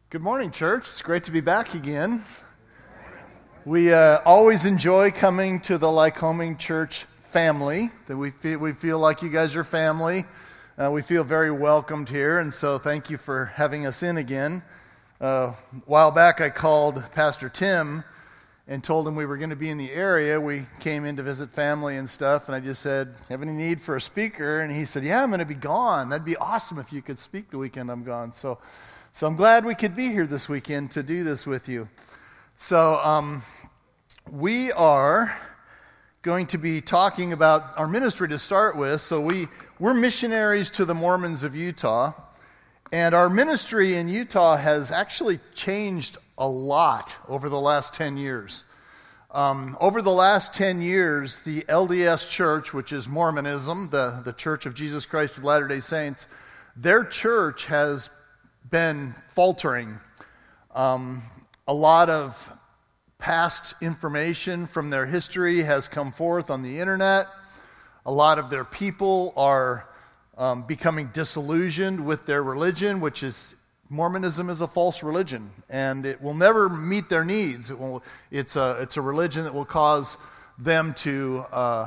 Good morning, church. It's great to be back again. We always enjoy coming to the Lycoming Church family. That we feel like you guys are family. We feel very welcomed here, and so thank you for having us in again. A while back, I called Pastor Tim and told him we were going to be in the area. We came in to visit family and stuff, and I just said, "Have any need for a speaker?" And he said, "Yeah, I'm going to be gone. That'd be awesome if you could speak the weekend I'm gone." So I'm glad we could be here this weekend to do this with you. So we are going to be talking about our ministry to start with. So we're missionaries to the Mormons of Utah. And our ministry in Utah has actually changed a lot over the last 10 years. Over the last 10 years, the LDS Church, which is Mormonism, the Church of Jesus Christ of Latter-day Saints, their church has been faltering. A lot of past information from their history has come forth on the internet. A lot of their people are becoming disillusioned with their religion, which is Mormonism is a false religion, and it will never meet their needs. It's a religion that will cause them to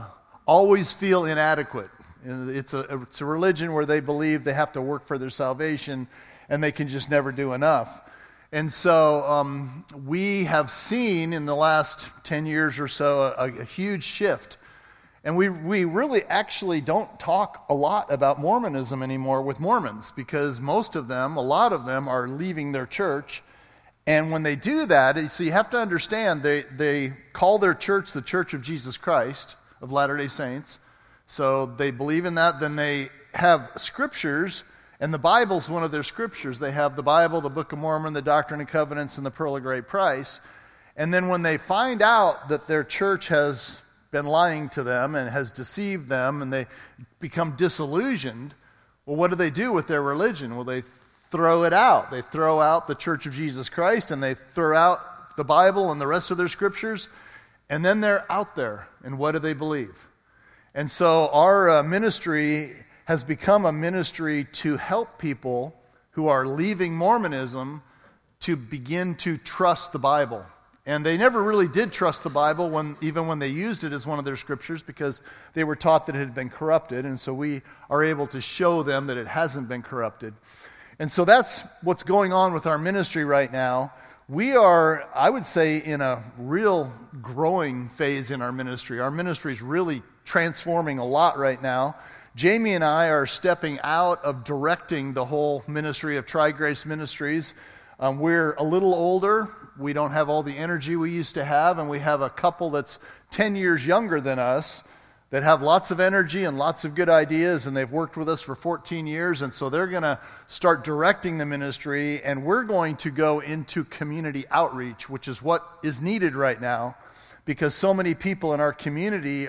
always feel inadequate. It's a religion where they believe they have to work for their salvation, and they can just never do enough. And so we have seen in the last 10 years or so a huge shift. And we really actually don't talk a lot about Mormonism anymore with Mormons, because a lot of them are leaving their church. And when they do that, so you have to understand, they call their church the Church of Jesus Christ of Latter-day Saints. So they believe in that. Then they have scriptures, and the Bible's one of their scriptures. They have the Bible, the Book of Mormon, the Doctrine and Covenants, and the Pearl of Great Price. And then when they find out that their church has been lying to them and has deceived them, and they become disillusioned, well, what do they do with their religion? Well, they throw it out. They throw out the Church of Jesus Christ, and they throw out the Bible and the rest of their scriptures, and then they're out there. And what do they believe? And so our ministry has become a ministry to help people who are leaving Mormonism to begin to trust the Bible. And they never really did trust the Bible even when they used it as one of their scriptures, because they were taught that it had been corrupted. And so we are able to show them that it hasn't been corrupted. And so that's what's going on with our ministry right now. We are, I would say, in a real growing phase in our ministry. Our ministry is really transforming a lot right now. Jamie and I are stepping out of directing the whole ministry of Tri-Grace Ministries. We're a little older. We don't have all the energy we used to have, and we have a couple that's 10 years younger than us that have lots of energy and lots of good ideas, and they've worked with us for 14 years, and so they're going to start directing the ministry, and we're going to go into community outreach, which is what is needed right now, because so many people in our community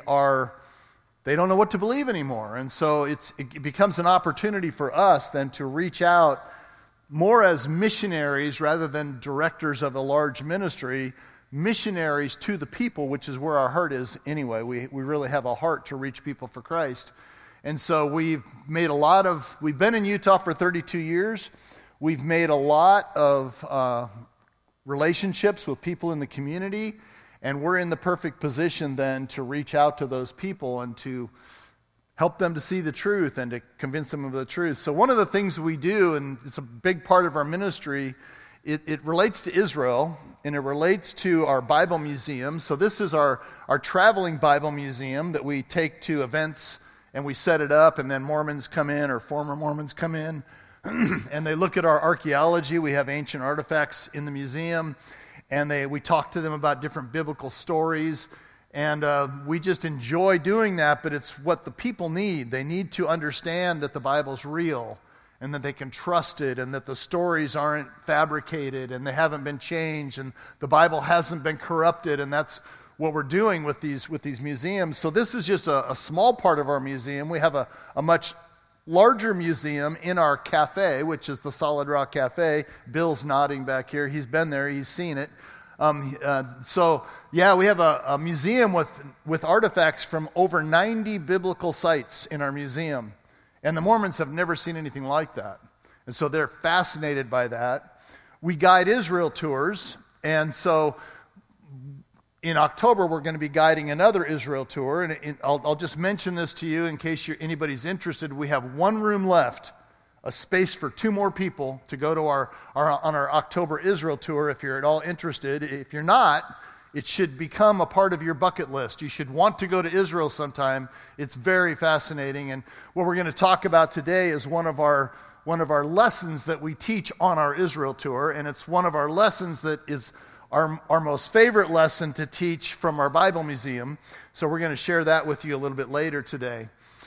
they don't know what to believe anymore. And so it becomes an opportunity for us then to reach out more as missionaries rather than directors of a large ministry, missionaries to the people, which is where our heart is anyway. We really have a heart to reach people for Christ. And so we've been in Utah for 32 years. We've made a lot of relationships with people in the community. And we're in the perfect position then to reach out to those people and to help them to see the truth and to convince them of the truth. So one of the things we do, and it's a big part of our ministry, it relates to Israel, and it relates to our Bible museum. So this is our traveling Bible museum that we take to events, and we set it up, and then Mormons come in, or former Mormons come in, and they look at our archaeology. We have ancient artifacts in the museum, and we talk to them about different biblical stories, and we just enjoy doing that, but it's what the people need. They need to understand that the Bible's real, and that they can trust it, and that the stories aren't fabricated, and they haven't been changed, and the Bible hasn't been corrupted, and that's what we're doing with these museums. So this is just a small part of our museum. We have a much larger museum in our cafe, which is the Solid Rock Cafe. Bill's nodding back here. He's been there. He's seen it. We have a museum with artifacts from over 90 biblical sites in our museum. And the Mormons have never seen anything like that. And so they're fascinated by that. we guide Israel tours, and so in October we're going to be guiding another Israel tour, and I'll just mention this to you in case anybody's interested. We have one room left, a space for 2 more people to go to on our October Israel tour if you're at all interested. If you're not, it should become a part of your bucket list. You should want to go to Israel sometime. It's very fascinating, and what we're going to talk about today is one of our lessons that we teach on our Israel tour, and it's one of our lessons that is our most favorite lesson to teach from our Bible museum. So we're going to share that with you a little bit later today.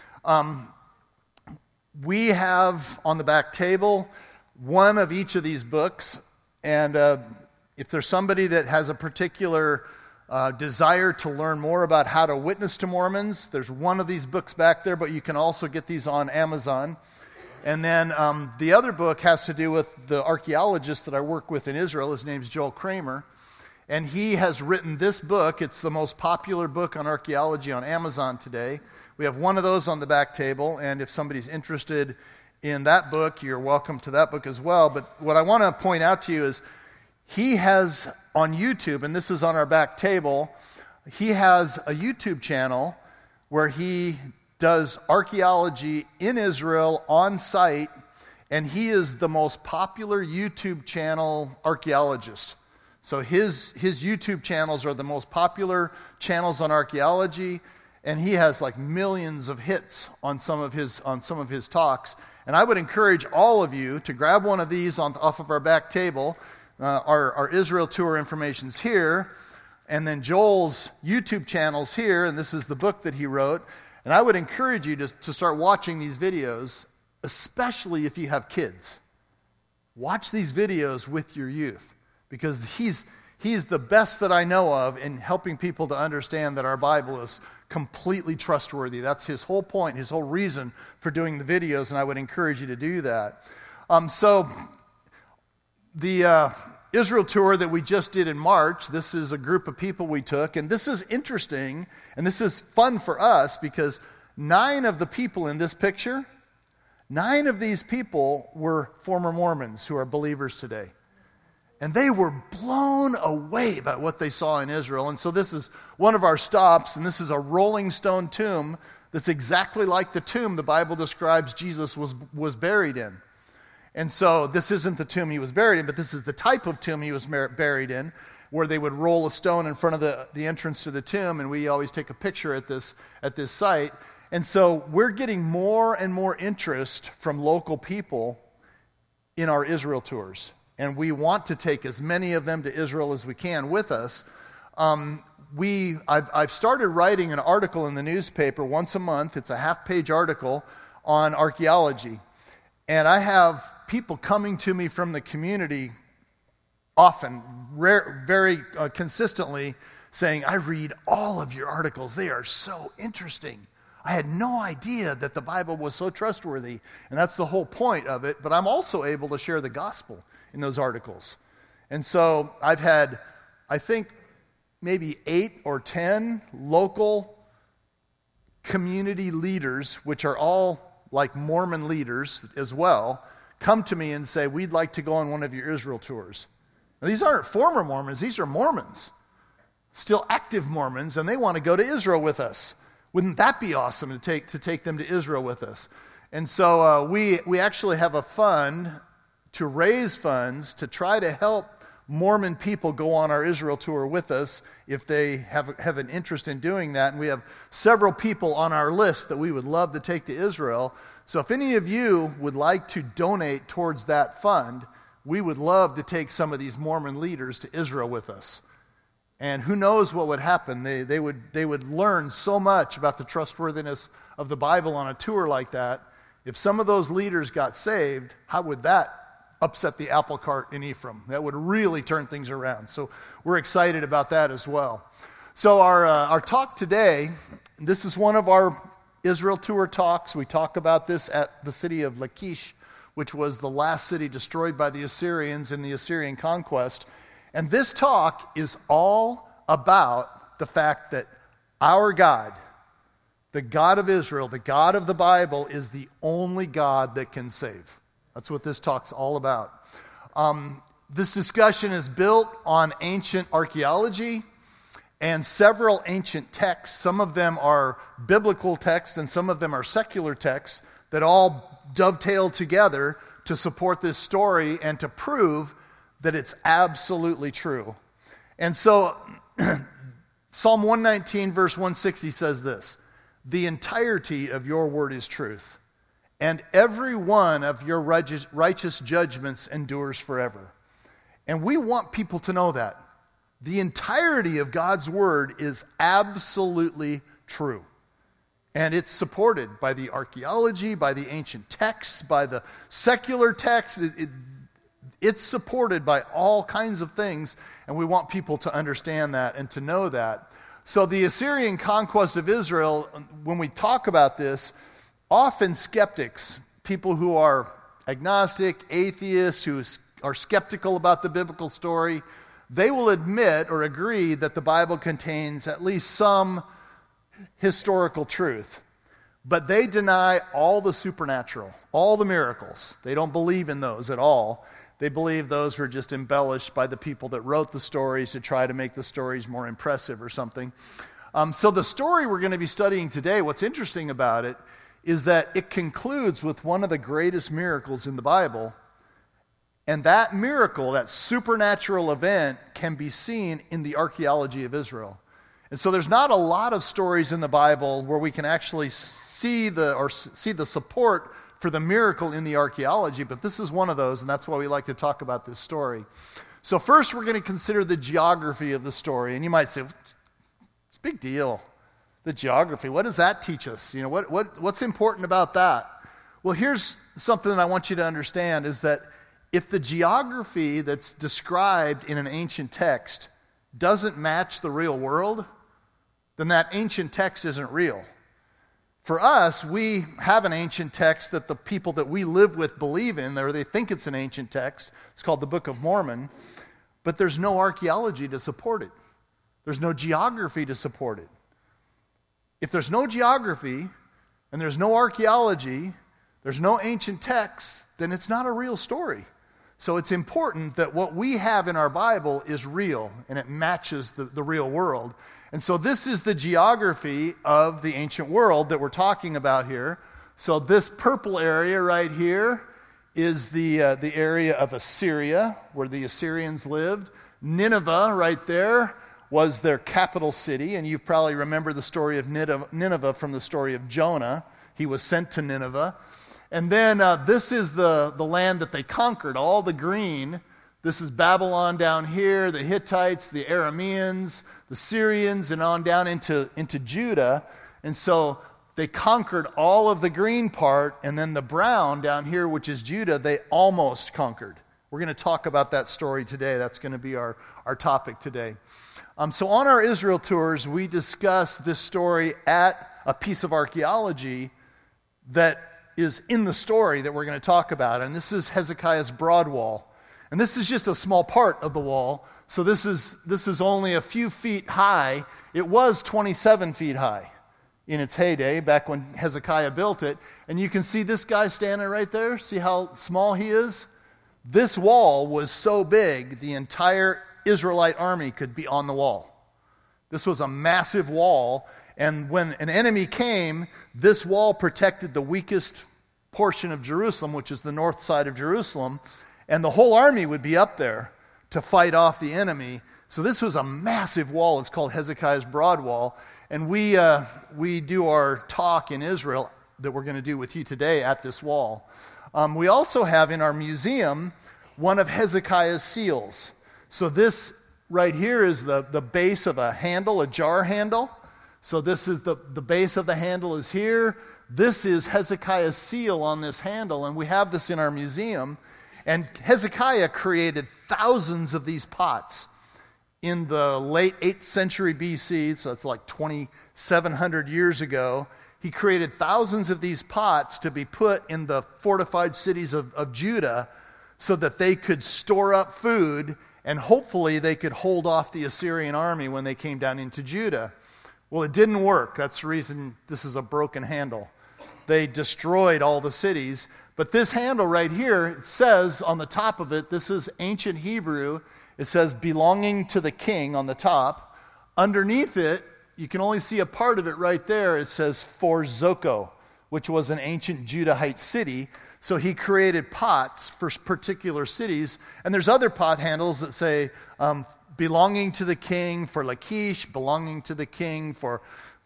We have on the back table one of each of these books, and if there's somebody that has a particular desire to learn more about how to witness to Mormons, there's one of these books back there, but you can also get these on Amazon. And then the other book has to do with the archaeologist that I work with in Israel. His name's Joel Kramer. And he has written this book. It's the most popular book on archaeology on Amazon today. We have one of those on the back table. And if somebody's interested in that book, you're welcome to that book as well. But what I want to point out to you is he has on YouTube, and this is on our back table, he has a YouTube channel where he does archaeology in Israel on site, and he is the most popular YouTube channel archaeologist. So his YouTube channels are the most popular channels on archaeology, and he has like millions of hits on some of his talks. And I would encourage all of you to grab one of these off of our back table. Our Israel tour information's here, and then Joel's YouTube channel's here, and this is the book that he wrote. And I would encourage you to start watching these videos, especially if you have kids. Watch these videos with your youth, because he's the best that I know of in helping people to understand that our Bible is completely trustworthy. That's his whole point, his whole reason for doing the videos, and I would encourage you to do that. So the Israel tour that we just did in March, this is a group of people we took, and this is interesting, and this is fun for us because 9 of the people in this picture, 9 of these people were former Mormons who are believers today. And they were blown away by what they saw in Israel. And so this is one of our stops, and this is a rolling stone tomb that's exactly like the tomb the Bible describes Jesus was buried in. And so this isn't the tomb he was buried in, but this is the type of tomb he was buried in, where they would roll a stone in front of the entrance to the tomb, and we always take a picture at this site. And so we're getting more and more interest from local people in our Israel tours. And we want to take as many of them to Israel as we can with us. I've started writing an article in the newspaper once a month. It's a half-page article on archaeology. And I have people coming to me from the community often, very consistently, saying, I read all of your articles. They are so interesting. I had no idea that the Bible was so trustworthy. And that's the whole point of it. But I'm also able to share the gospel in those articles. And so I've had, I think, maybe 8 or 10 local community leaders, which are all like Mormon leaders as well, come to me and say, we'd like to go on one of your Israel tours. Now, these aren't former Mormons, these are Mormons, still active Mormons, and they want to go to Israel with us. Wouldn't that be awesome to take them to Israel with us? And so we actually have a fund to raise funds to try to help Mormon people go on our Israel tour with us if they have an interest in doing that. And we have several people on our list that we would love to take to Israel. So if any of you would like to donate towards that fund, we would love to take some of these Mormon leaders to Israel with us. And who knows what would happen. They would learn so much about the trustworthiness of the Bible on a tour like that. If some of those leaders got saved, how would that upset the apple cart in Ephraim? That would really turn things around. So we're excited about that as well. So our talk today, this is one of our Israel tour talks. We talk about this at the city of Lachish, which was the last city destroyed by the Assyrians in the Assyrian conquest. And this talk is all about the fact that our God, the God of Israel, the God of the Bible, is the only God that can save. That's what this talk's all about. This discussion is built on ancient archaeology and several ancient texts. Some of them are biblical texts and some of them are secular texts that all dovetail together to support this story and to prove that it's absolutely true. And so Psalm 119 verse 160 says this: "The entirety of your word is truth, and every one of your righteous judgments endures forever." And we want people to know that. The entirety of God's word is absolutely true. And it's supported by the archaeology, by the ancient texts, by the secular texts. It's supported by all kinds of things, and we want people to understand that and to know that. So the Assyrian conquest of Israel, when we talk about this, often skeptics, people who are agnostic, atheists, who are skeptical about the biblical story, they will admit or agree that the Bible contains at least some historical truth. But they deny all the supernatural, all the miracles. They don't believe in those at all. They believe those were just embellished by the people that wrote the stories to try to make the stories more impressive or something. So the story we're going to be studying today, what's interesting about it is that it concludes with one of the greatest miracles in the Bible. And that miracle, that supernatural event, can be seen in the archaeology of Israel. And so there's not a lot of stories in the Bible where we can actually see the support for the miracle in the archaeology, but this is one of those, and that's why we like to talk about this story. So first we're going to consider the geography of the story. And you might say, it's a big deal. The geography, what does that teach us? You know, what's important about that? Well, here's something that I want you to understand is that if the geography that's described in an ancient text doesn't match the real world, then that ancient text isn't real. For us, we have an ancient text that the people that we live with believe in, or they think it's an ancient text. It's called the Book of Mormon, but there's no archaeology to support it. There's no geography to support it. If there's no geography and there's no archaeology, there's no ancient texts, then it's not a real story. So it's important that what we have in our Bible is real and it matches the real world. And so this is the geography of the ancient world that we're talking about here. So this purple area right here is the area of Assyria, where the Assyrians lived. Nineveh right there was their capital city, and you probably remember the story of Nineveh from the story of Jonah. He was sent to Nineveh. And then this is the land that they conquered, all the green. This is Babylon down here, the Hittites, the Arameans, the Syrians, and on down into Judah. And so they conquered all of the green part, and then the brown down here, which is Judah, they almost conquered. We're going to talk about that story today. That's going to be our topic today. So on our Israel tours, we discuss this story at a piece of archaeology that is in the story that we're going to talk about. And this is Hezekiah's broad wall. And this is just a small part of the wall. So this is only a few feet high. It was 27 feet high in its heyday, back when Hezekiah built it. And you can see this guy standing right there. See how small he is? This wall was so big, the entire Israelite army could be on the wall. This was a massive wall. And when an enemy came, this wall protected the weakest portion of Jerusalem, which is the north side of Jerusalem. And the whole army would be up there to fight off the enemy. So this was a massive wall. It's called Hezekiah's broad wall. And we do our talk in Israel that we're going to do with you today at this wall. We also have in our museum one of Hezekiah's seals. So this right here is the base of a handle, a jar handle. So this is the base of the handle is here. This is Hezekiah's seal on this handle, and we have this in our museum. And Hezekiah created thousands of these pots in the late 8th century BC, so it's like 2,700 years ago. He created thousands of these pots to be put in the fortified cities of Judah so that they could store up food and hopefully they could hold off the Assyrian army when they came down into Judah. Well, it didn't work. That's the reason this is a broken handle. they destroyed all the cities. But this handle right here, it says on the top of it, this is ancient Hebrew. It says belonging to the king on the top. Underneath it, you can only see a part of it right there. It says for Zoko, which was an ancient Judahite city. So he created pots for particular cities. And there's other pot handles that say belonging to the king for Lachish, belonging to the king for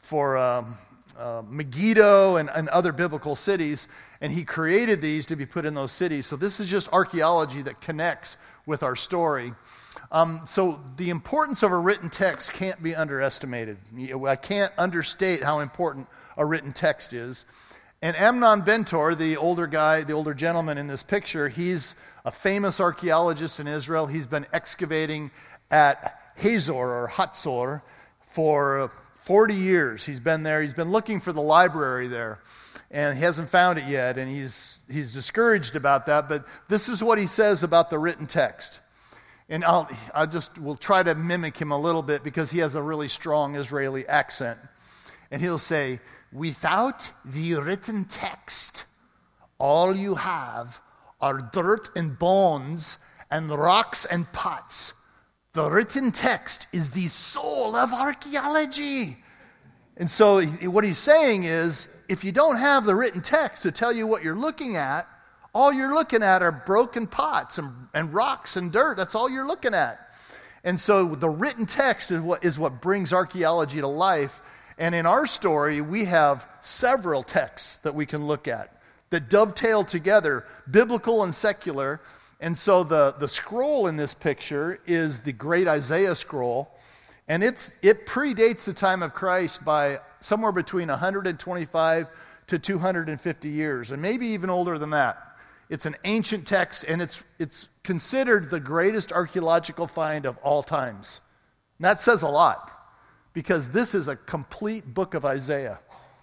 Megiddo and other biblical cities. And he created these to be put in those cities. So this is just archaeology that connects with our story. So the importance of a written text can't be underestimated. I can't understate how important a written text is. And Amnon Bentor, the older guy, the older gentleman in this picture, he's a famous archaeologist in Israel. He's been excavating at Hazor or Hatzor for 40 years. He's been there. He's been looking for the library there, and he hasn't found it yet, and he's discouraged about that. But this is what he says about the written text. And we'll try to mimic him a little bit because he has a really strong Israeli accent. And he'll say, without the written text, all you have are dirt and bones and rocks and pots. The written text is the soul of archaeology. And so what he's saying is, if you don't have the written text to tell you what you're looking at, all you're looking at are broken pots and rocks and dirt. That's all you're looking at. And so the written text is what brings archaeology to life. And in our story, we have several texts that we can look at that dovetail together, biblical and secular. And so the scroll in this picture is the Great Isaiah Scroll. And it predates the time of Christ by somewhere between 125 to 250 years, and maybe even older than that. It's an ancient text, and it's considered the greatest archaeological find of all times. And that says a lot, because this is a complete book of Isaiah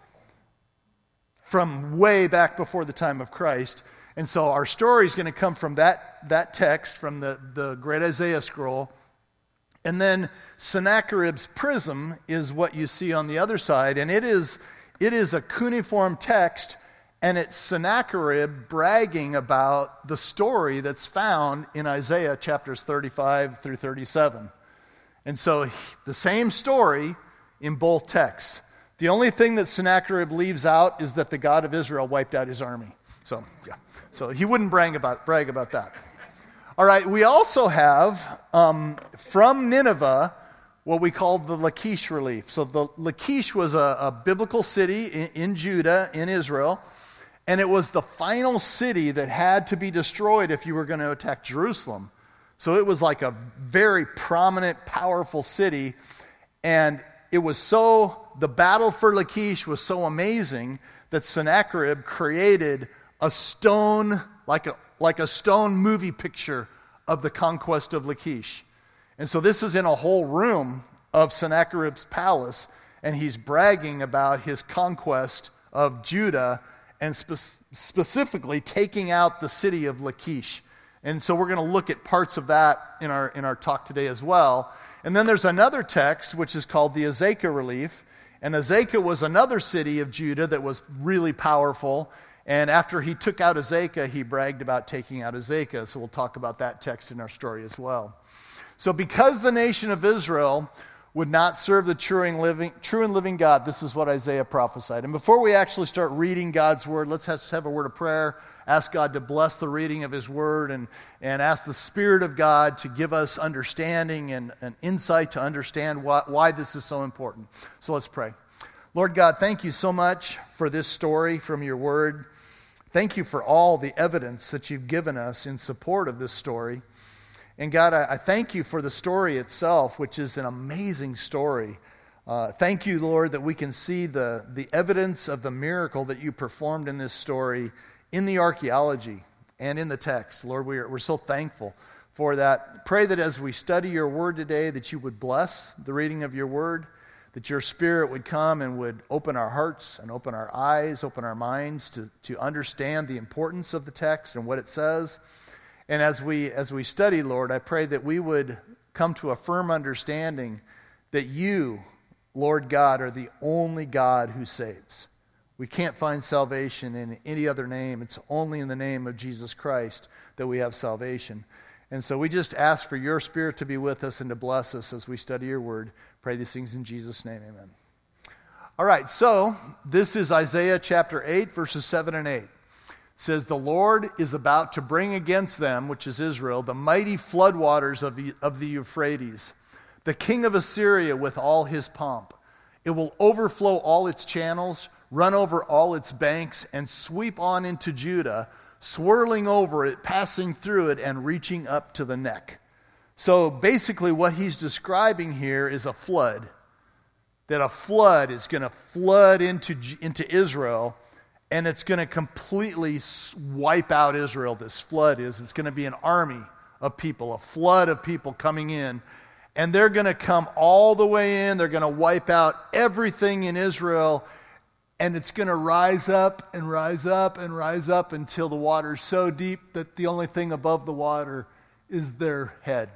from way back before the time of Christ. And so our story is going to come from that text, from the Great Isaiah Scroll. And then Sennacherib's prism is what you see on the other side, and it is a cuneiform text. And it's Sennacherib bragging about the story that's found in Isaiah chapters 35 through 37. And so the same story in both texts. The only thing that Sennacherib leaves out is that the God of Israel wiped out his army. So he wouldn't brag about that. All right, we also have from Nineveh what we call the Lachish relief. So the Lachish was a biblical city in Judah, in Israel. And it was the final city that had to be destroyed if you were going to attack Jerusalem. So it was like a very prominent, powerful city. And the battle for Lachish was so amazing that Sennacherib created a stone, like a stone movie picture of the conquest of Lachish. And so this is in a whole room of Sennacherib's palace. And he's bragging about his conquest of Judah, and specifically taking out the city of Lachish. And so we're going to look at parts of that in our talk today as well. And then there's another text which is called the Azekah relief. And Azekah was another city of Judah that was really powerful. And after he took out Azekah, he bragged about taking out Azekah. So we'll talk about that text in our story as well. So because the nation of Israel would not serve the true and living God, this is what Isaiah prophesied. And before we actually start reading God's word, let's have a word of prayer. Ask God to bless the reading of his word, and ask the Spirit of God to give us understanding and insight to understand why this is so important. So let's pray. Lord God, thank you so much for this story from your word. Thank you for all the evidence that you've given us in support of this story. And God, I thank you for the story itself, which is an amazing story. Thank you, Lord, that we can see the evidence of the miracle that you performed in this story in the archaeology and in the text. Lord, we're so thankful for that. Pray that as we study your word today, that you would bless the reading of your word, that your Spirit would come and would open our hearts and open our eyes, open our minds to understand the importance of the text and what it says. And as we study, Lord, I pray that we would come to a firm understanding that you, Lord God, are the only God who saves. We can't find salvation in any other name. It's only in the name of Jesus Christ that we have salvation. And so we just ask for your Spirit to be with us and to bless us as we study your word. Pray these things in Jesus' name, amen. All right, so this is Isaiah chapter 8, verses 7 and 8. It says, the Lord is about to bring against them, which is Israel, the mighty floodwaters of the Euphrates, the king of Assyria with all his pomp. It will overflow all its channels, run over all its banks, and sweep on into Judah, swirling over it, passing through it, and reaching up to the neck. So basically what he's describing here is a flood. That a flood is going to flood into Israel, and it's going to completely wipe out Israel. This flood is. It's going to be an army of people, a flood of people coming in. And they're going to come all the way in. They're going to wipe out everything in Israel. And it's going to rise up and rise up and rise up until the water's so deep that the only thing above the water is their head.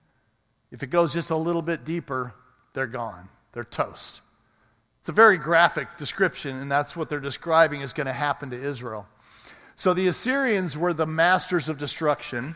If it goes just a little bit deeper, they're gone. They're toast. It's a very graphic description, and that's what they're describing is going to happen to Israel. So the Assyrians were the masters of destruction.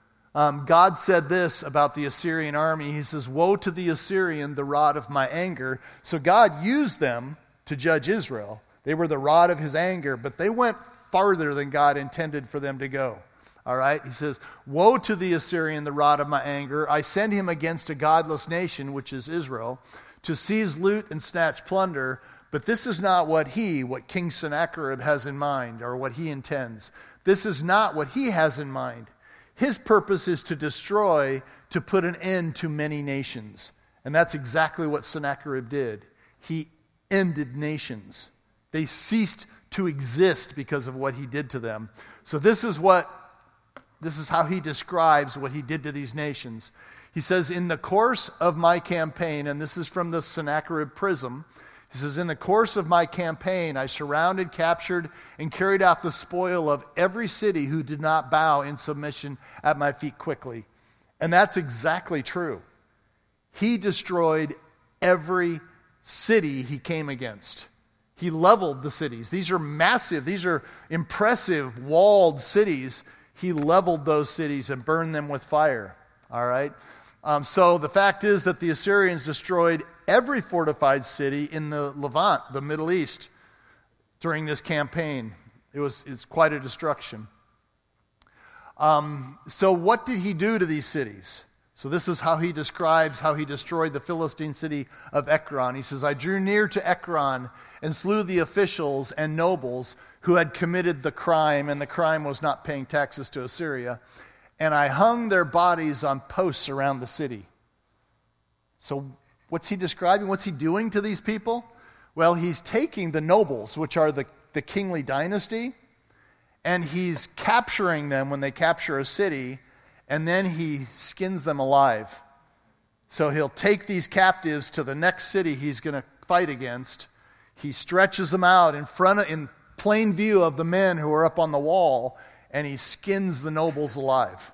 God said this about the Assyrian army. He says, woe to the Assyrian, the rod of my anger. So God used them to judge Israel. They were the rod of his anger, but they went farther than God intended for them to go. All right? He says, woe to the Assyrian, the rod of my anger. I send him against a godless nation, which is Israel, to seize loot and snatch plunder. But this is not what King Sennacherib has in mind, or what he intends. This is not what he has in mind. His purpose is to destroy, to put an end to many nations. And that's exactly what Sennacherib did. He ended nations. They ceased to exist because of what he did to them. So this is how he describes what he did to these nations. He says, in the course of my campaign, and this is from the Sennacherib prism, he says, in the course of my campaign, I surrounded, captured, and carried off the spoil of every city who did not bow in submission at my feet quickly. And that's exactly true. He destroyed every city he came against. He leveled the cities. These are massive, these are impressive walled cities. He leveled those cities and burned them with fire. All right? So the fact is that the Assyrians destroyed every fortified city in the Levant, the Middle East, during this campaign. It's quite a destruction. So what did he do to these cities? So this is how he describes how he destroyed the Philistine city of Ekron. He says, I drew near to Ekron and slew the officials and nobles who had committed the crime, and the crime was not paying taxes to Assyria. And I hung their bodies on posts around the city. So what's he describing? What's he doing to these people? Well, he's taking the nobles, which are the kingly dynasty, and he's capturing them when they capture a city, and then he skins them alive. So he'll take these captives to the next city he's going to fight against. He stretches them out in plain view of the men who are up on the wall, and he skins the nobles alive.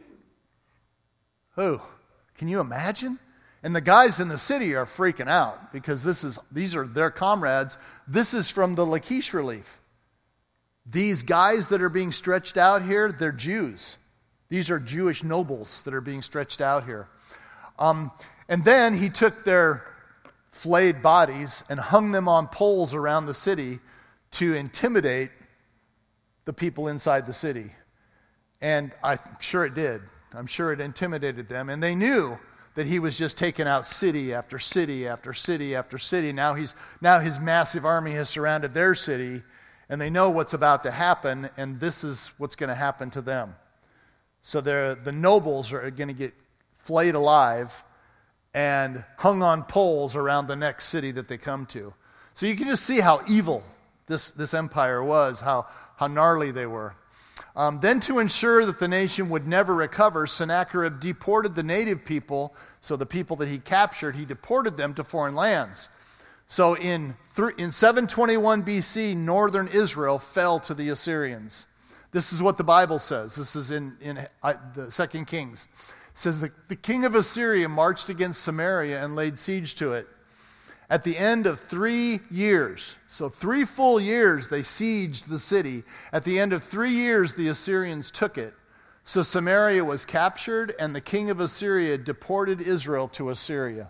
Oh, can you imagine? And the guys in the city are freaking out because these are their comrades. This is from the Lachish relief. These guys that are being stretched out here, they're Jews. These are Jewish nobles that are being stretched out here. And then he took their flayed bodies and hung them on poles around the city to intimidate the people inside the city. And I'm sure it did. I'm sure it intimidated them. And they knew that he was just taking out city after city after city after city. Now his massive army has surrounded their city, and they know what's about to happen, and this is what's going to happen to them. So the nobles are going to get flayed alive and hung on poles around the next city that they come to. So you can just see how evil this empire was, how gnarly they were. Then to ensure that the nation would never recover, Sennacherib deported the native people, so the people that he captured, he deported them to foreign lands. So in 721 BC, northern Israel fell to the Assyrians. This is what the Bible says. This is in the 2 Kings. It says, the king of Assyria marched against Samaria and laid siege to it. At the end of 3 years, so 3 full years they sieged the city. At the end of 3 years, the Assyrians took it. So Samaria was captured, and the king of Assyria deported Israel to Assyria.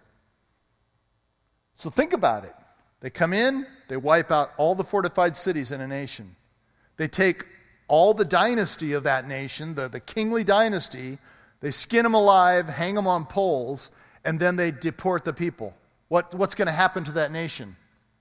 So think about it. They come in, they wipe out all the fortified cities in a nation. They take all the dynasty of that nation, the kingly dynasty, they skin them alive, hang them on poles, and then they deport the people. What's going to happen to that nation?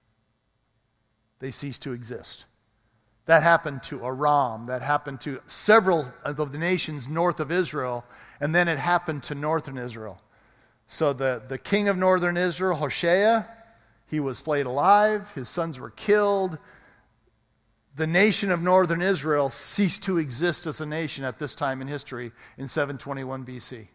They cease to exist. That happened to Aram. That happened to several of the nations north of Israel. And then it happened to northern Israel. So the king of northern Israel, Hoshea, he was flayed alive. His sons were killed. The nation of northern Israel ceased to exist as a nation at this time in history in 721 BC.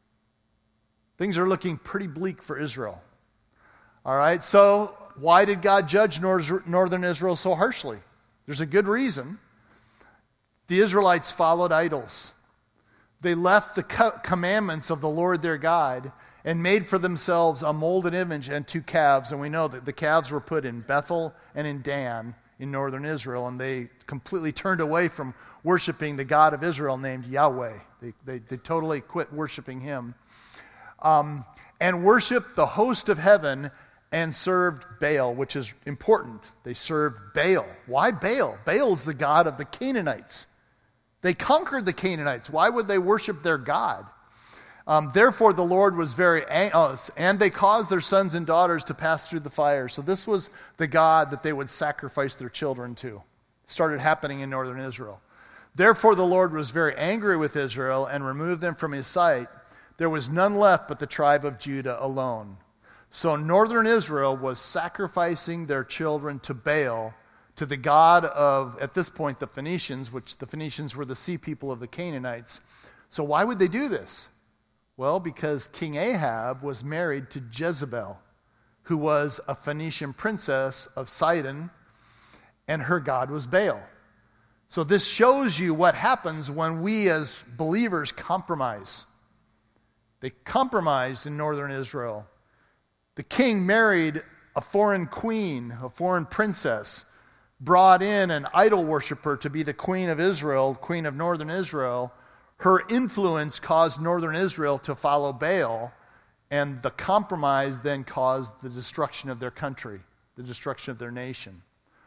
Things are looking pretty bleak for Israel. All right, so why did God judge northern Israel so harshly? There's a good reason. The Israelites followed idols. They left the commandments of the Lord their God and made for themselves a molded image and 2 calves. And we know that the calves were put in Bethel and in Dan in northern Israel. And they completely turned away from worshiping the God of Israel named Yahweh. They totally quit worshiping him. And worshiped the host of heaven and served Baal, which is important. They served Baal. Why Baal? Baal is the god of the Canaanites. They conquered the Canaanites. Why would they worship their god? Therefore the Lord was very angry, and they caused their sons and daughters to pass through the fire. So this was the god that they would sacrifice their children to. It started happening in northern Israel. Therefore the Lord was very angry with Israel and removed them from his sight. There was none left but the tribe of Judah alone. So northern Israel was sacrificing their children to Baal, to the god of, at this point, the Phoenicians, which the Phoenicians were the sea people of the Canaanites. So why would they do this? Well, because King Ahab was married to Jezebel, who was a Phoenician princess of Sidon, and her god was Baal. So this shows you what happens when we as believers compromise. They compromised in northern Israel. The king married a foreign queen, a foreign princess, brought in an idol worshiper to be the queen of Israel, queen of northern Israel. Her influence caused northern Israel to follow Baal, and the compromise then caused the destruction of their country, the destruction of their nation.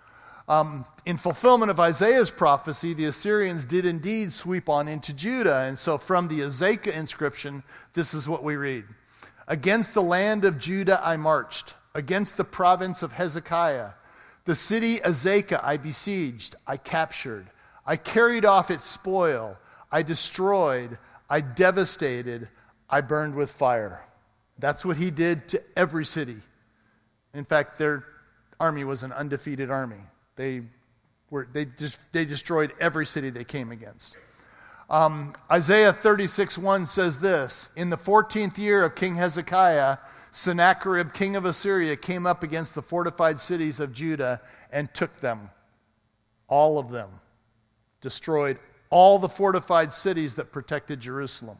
In fulfillment of Isaiah's prophecy, the Assyrians did indeed sweep on into Judah. And so from the Azekah inscription, this is what we read. Against the land of Judah I marched, against the province of Hezekiah. The city Azekah I besieged, I captured. I carried off its spoil. I destroyed. I devastated. I burned with fire. That's what he did to every city. In fact, their army was an undefeated army. They destroyed every city they came against. Isaiah 36:1 says this, in the 14th year of King Hezekiah, Sennacherib, king of Assyria, came up against the fortified cities of Judah and took them. All of them. Destroyed all the fortified cities that protected Jerusalem.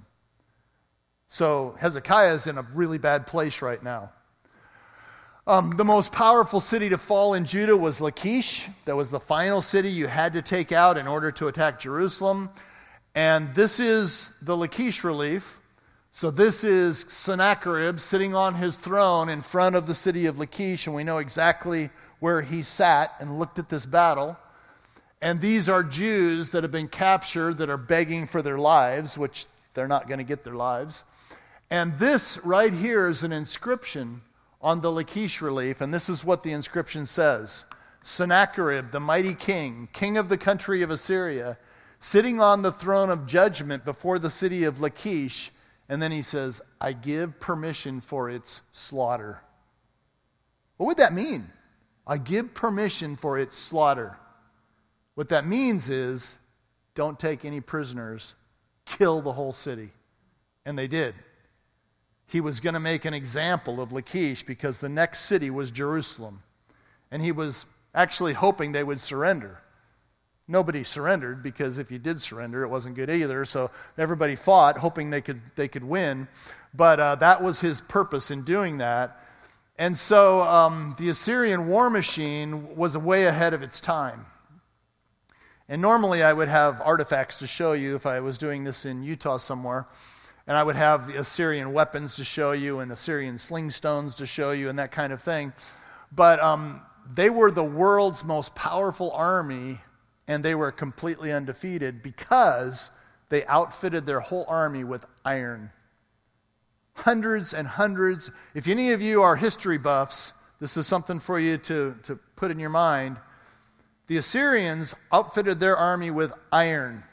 So Hezekiah is in a really bad place right now. The most powerful city to fall in Judah was Lachish. That was the final city you had to take out in order to attack Jerusalem. And this is the Lachish relief. So this is Sennacherib sitting on his throne in front of the city of Lachish, and we know exactly where he sat and looked at this battle. And these are Jews that have been captured that are begging for their lives, which they're not going to get their lives. And this right here is an inscription on the Lachish relief, and this is what the inscription says. Sennacherib, the mighty king, king of the country of Assyria, sitting on the throne of judgment before the city of Lachish. And then he says, I give permission for its slaughter. What would that mean? I give permission for its slaughter. What that means is, don't take any prisoners, kill the whole city. And they did. He was going to make an example of Lachish because the next city was Jerusalem. And he was actually hoping they would surrender. Nobody surrendered because if you did surrender, it wasn't good either. So everybody fought, hoping they could win. But that was his purpose in doing that. And so the Assyrian war machine was way ahead of its time. And normally I would have artifacts to show you if I was doing this in Utah somewhere. And I would have the Assyrian weapons to show you and Assyrian sling stones to show you and that kind of thing. But they were the world's most powerful army, and they were completely undefeated because they outfitted their whole army with iron. Hundreds and hundreds. If any of you are history buffs, this is something for you to put in your mind. The Assyrians outfitted their army with iron.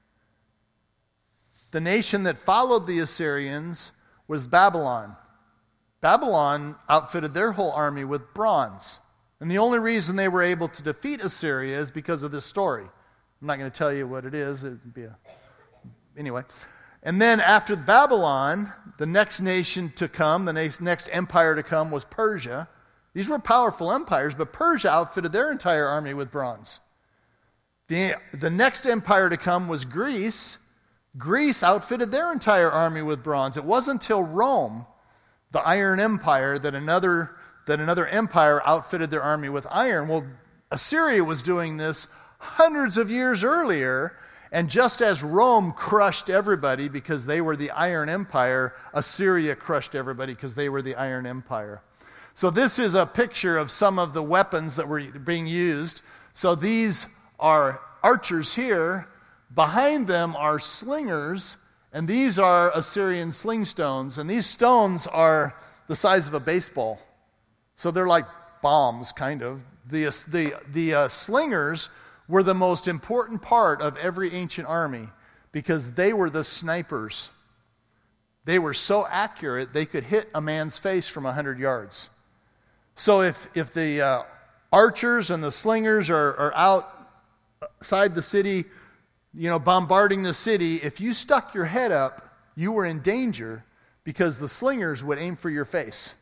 The nation that followed the Assyrians was Babylon. Babylon outfitted their whole army with bronze. And the only reason they were able to defeat Assyria is because of this story. I'm not going to tell you what it is. It would be anyway. And then after Babylon, the next nation to come, the next empire to come was Persia. These were powerful empires, but Persia outfitted their entire army with bronze. The next empire to come was Greece. Greece outfitted their entire army with bronze. It wasn't until Rome, the Iron Empire, that another empire outfitted their army with iron. Well, Assyria was doing this hundreds of years earlier, and just as Rome crushed everybody because they were the Iron Empire, Assyria crushed everybody because they were the Iron Empire. So this is a picture of some of the weapons that were being used. So these are archers here. Behind them are slingers, and these are Assyrian sling stones. And these stones are the size of a baseball. So they're like bombs, kind of. The slingers were the most important part of every ancient army because they were the snipers. They were so accurate, they could hit a man's face from 100 yards. So if the archers and the slingers are outside the city, bombarding the city, if you stuck your head up, you were in danger because the slingers would aim for your face.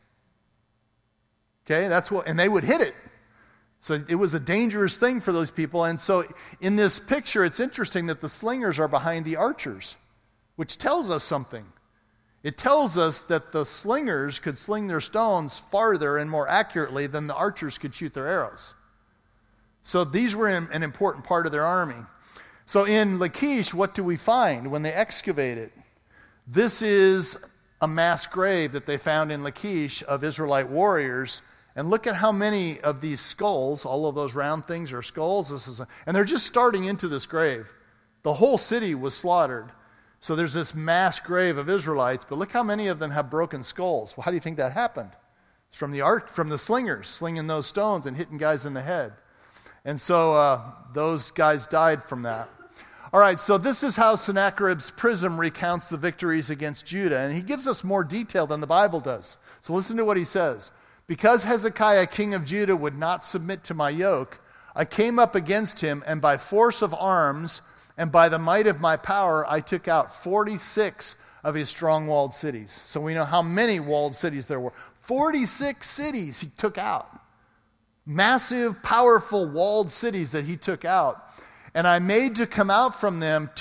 Okay, and they would hit it. So it was a dangerous thing for those people. And so in this picture, it's interesting that the slingers are behind the archers, which tells us something. It tells us that the slingers could sling their stones farther and more accurately than the archers could shoot their arrows. So these were an important part of their army. So in Lachish, what do we find when they excavate it? This is a mass grave that they found in Lachish of Israelite warriors. And look at how many of these skulls, all of those round things are skulls. And they're just starting into this grave. The whole city was slaughtered. So there's this mass grave of Israelites, but look how many of them have broken skulls. Well, how do you think that happened? It's from the slingers, slinging those stones and hitting guys in the head. And so those guys died from that. All right, so this is how Sennacherib's prism recounts the victories against Judah. And he gives us more detail than the Bible does. So listen to what he says. Because Hezekiah, king of Judah, would not submit to my yoke, I came up against him, and by force of arms and by the might of my power, I took out 46 of his strong-walled cities. So we know how many walled cities there were. 46 cities he took out. Massive, powerful, walled cities that he took out. And I made to come out from them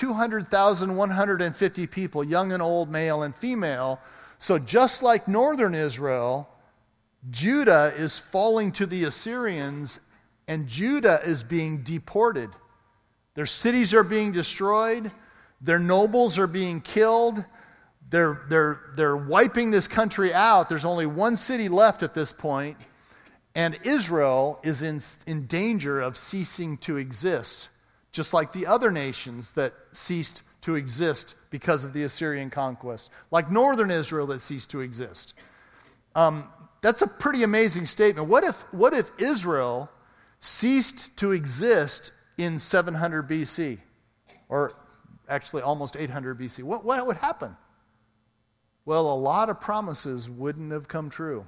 200,150 people, young and old, male and female. So just like northern Israel, Judah is falling to the Assyrians, and Judah is being deported. Their cities are being destroyed. Their nobles are being killed. They're wiping this country out. There's only one city left at this point, and Israel is in danger of ceasing to exist, just like the other nations that ceased to exist because of the Assyrian conquest, like northern Israel that ceased to exist. That's a pretty amazing statement. What if Israel ceased to exist in 700 BC, or actually almost 800 BC? What would happen? Well, a lot of promises wouldn't have come true.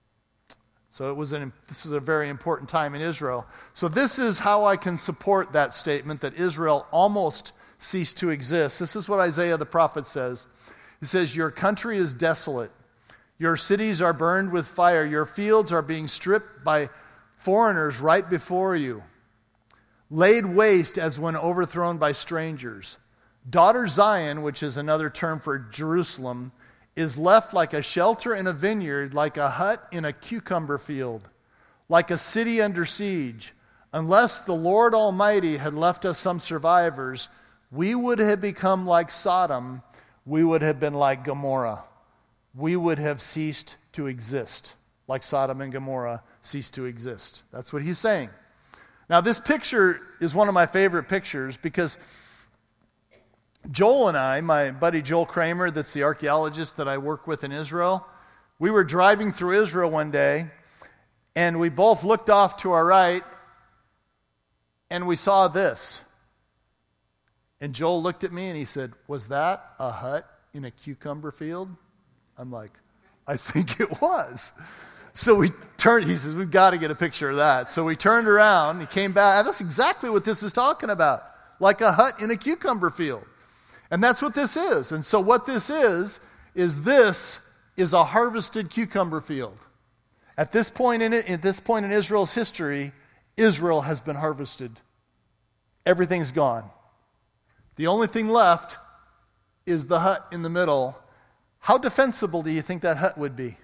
So this was a very important time in Israel. So this is how I can support that statement that Israel almost ceased to exist. This is what Isaiah the prophet says. He says, "Your country is desolate. Your cities are burned with fire. Your fields are being stripped by foreigners right before you, laid waste as when overthrown by strangers. Daughter Zion," which is another term for Jerusalem, is left like a shelter in a vineyard, like a hut in a cucumber field, like a city under siege. Unless the Lord Almighty had left us some survivors, we would have become like Sodom. We would have been like Gomorrah. We would have ceased to exist, like Sodom and Gomorrah ceased to exist. That's what he's saying. Now, this picture is one of my favorite pictures because Joel and I, my buddy Joel Kramer, that's the archaeologist that I work with in Israel, we were driving through Israel one day, and we both looked off to our right, and we saw this. And Joel looked at me and he said, "Was that a hut in a cucumber field?" I'm like, "I think it was." So we turned, he says, "We've got to get a picture of that." So we turned around, he came back, and that's exactly what this is talking about. Like a hut in a cucumber field. And that's what this is. And so what this is this is a harvested cucumber field. At this point in Israel's history, Israel has been harvested. Everything's gone. The only thing left is the hut in the middle. How defensible do you think that hut would be?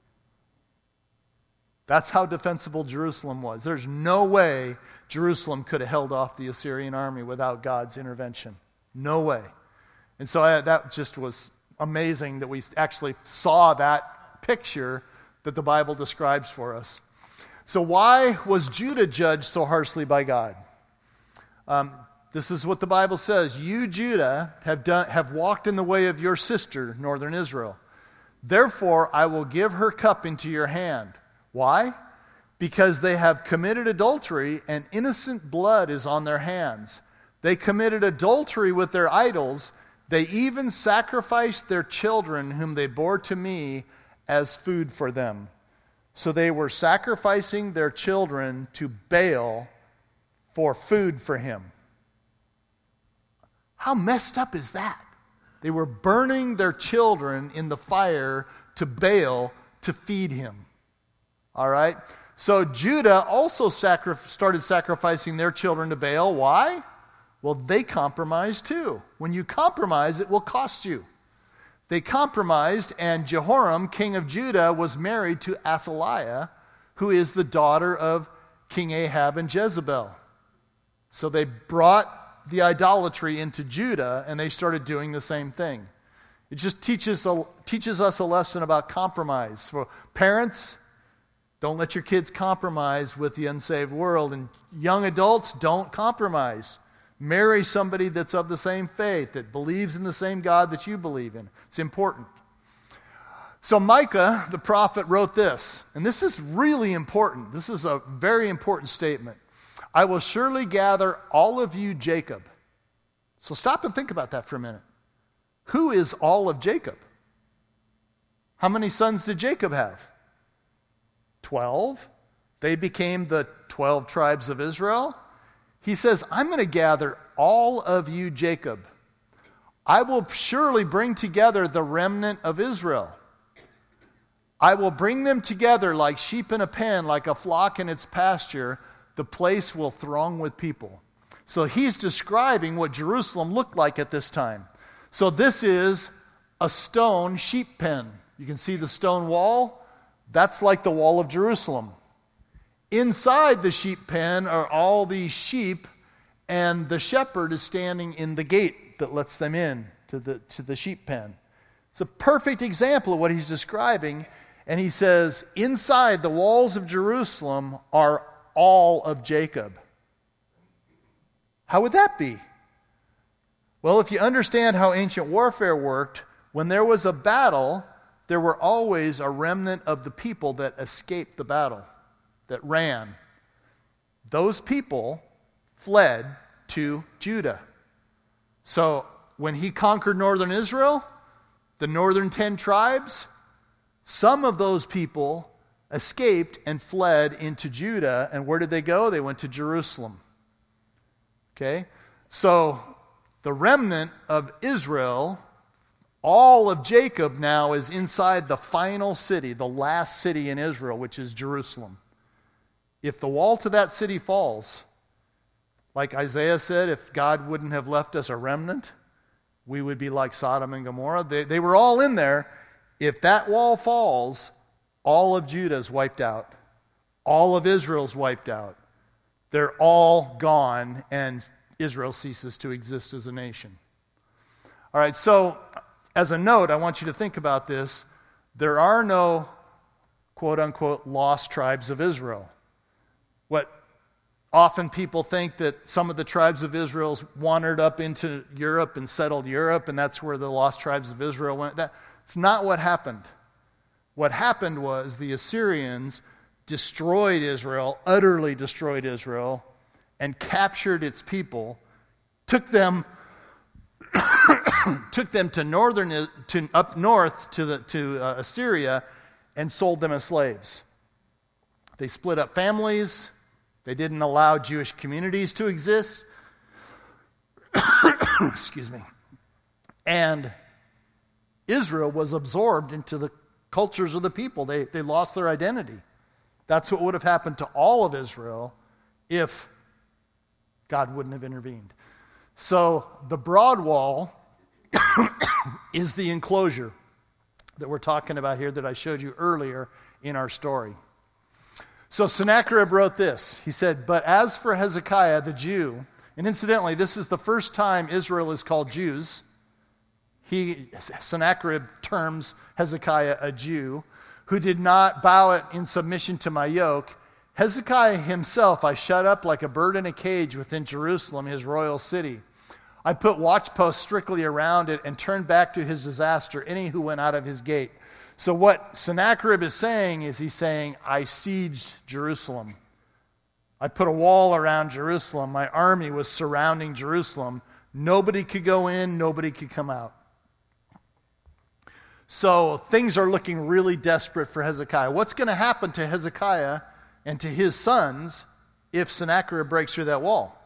That's how defensible Jerusalem was. There's no way Jerusalem could have held off the Assyrian army without God's intervention. No way. And so that just was amazing that we actually saw that picture that the Bible describes for us. So why was Judah judged so harshly by God? This is what the Bible says. You, Judah, have walked in the way of your sister, northern Israel. Therefore, I will give her cup into your hand. Why? Because they have committed adultery, and innocent blood is on their hands. They committed adultery with their idols. They even sacrificed their children, whom they bore to me, as food for them. So they were sacrificing their children to Baal for food for him. How messed up is that? They were burning their children in the fire to Baal to feed him. All right? So Judah also started sacrificing their children to Baal. Why? Well, they compromised too. When you compromise, it will cost you. They compromised, and Jehoram, king of Judah, was married to Athaliah, who is the daughter of King Ahab and Jezebel. So they brought the idolatry into Judah, and they started doing the same thing. It just teaches us a lesson about compromise. So parents, don't let your kids compromise with the unsaved world. And young adults, don't compromise. Marry somebody that's of the same faith, that believes in the same God that you believe in. It's important. So Micah, the prophet, wrote this, and this is really important. This is a very important statement. I will surely gather all of you, Jacob. So stop and think about that for a minute. Who is all of Jacob? How many sons did Jacob have? 12. They became the 12 tribes of Israel. He says, I'm going to gather all of you, Jacob. I will surely bring together the remnant of Israel. I will bring them together like sheep in a pen, like a flock in its pasture. The place will throng with people. So he's describing what Jerusalem looked like at this time. So this is a stone sheep pen. You can see the stone wall. That's like the wall of Jerusalem. Inside the sheep pen are all these sheep, and the shepherd is standing in the gate that lets them in to the sheep pen. It's a perfect example of what he's describing. And he says, inside the walls of Jerusalem are all of Jacob. How would that be? Well, if you understand how ancient warfare worked, when there was a battle, there were always a remnant of the people that escaped the battle, that ran. Those people fled to Judah. So when he conquered northern Israel, the northern 10 tribes, some of those people escaped and fled into Judah. And where did they go? They went to Jerusalem. Okay? So the remnant of Israel, all of Jacob now is inside the final city, the last city in Israel, which is Jerusalem. If the wall to that city falls, like Isaiah said, if God wouldn't have left us a remnant, we would be like Sodom and Gomorrah. They were all in there. if that wall falls, all of Judah is wiped out. All of Israel's wiped out. They're all gone, and Israel ceases to exist as a nation. All right, so as a note, I want you to think about this. There are no, quote-unquote, lost tribes of Israel. What often people think that some of the tribes of Israel wandered up into Europe and settled Europe, and that's where the lost tribes of Israel went. That's not what happened. What happened was the Assyrians destroyed Israel, utterly destroyed Israel, and captured its people, took them to up north to Assyria, and sold them as slaves. They split up families. They didn't allow Jewish communities to exist. Excuse me. And Israel was absorbed into the cultures of the people. They lost their identity. That's what would have happened to all of Israel if God wouldn't have intervened. So the broad wall is the enclosure that we're talking about here that I showed you earlier in our story. So Sennacherib wrote this. He said, "But as for Hezekiah the Jew," and incidentally, this is the first time Israel is called Jews. Sennacherib terms Hezekiah a Jew, "who did not bow it in submission to my yoke. Hezekiah himself I shut up like a bird in a cage within Jerusalem, his royal city. I put watchposts strictly around it and turned back to his disaster any who went out of his gate." So what Sennacherib is saying is he's saying, I sieged Jerusalem. I put a wall around Jerusalem. My army was surrounding Jerusalem. Nobody could go in, nobody could come out. So things are looking really desperate for Hezekiah. What's going to happen to Hezekiah and to his sons if Sennacherib breaks through that wall?